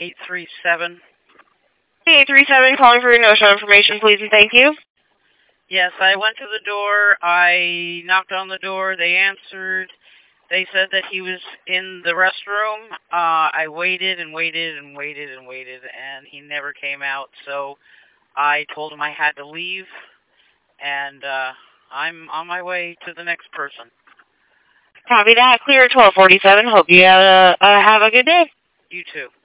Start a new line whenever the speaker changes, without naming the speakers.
837.
837, calling for your no-show information, please, and thank you.
Yes, I went to the door. I knocked on the door. They answered. They said that he was in the restroom. I waited and waited and waited and waited, and he never came out. So I told him I had to leave, and I'm on my way to the next person.
Copy that. Clear 1247. Hope you have a good day.
You too.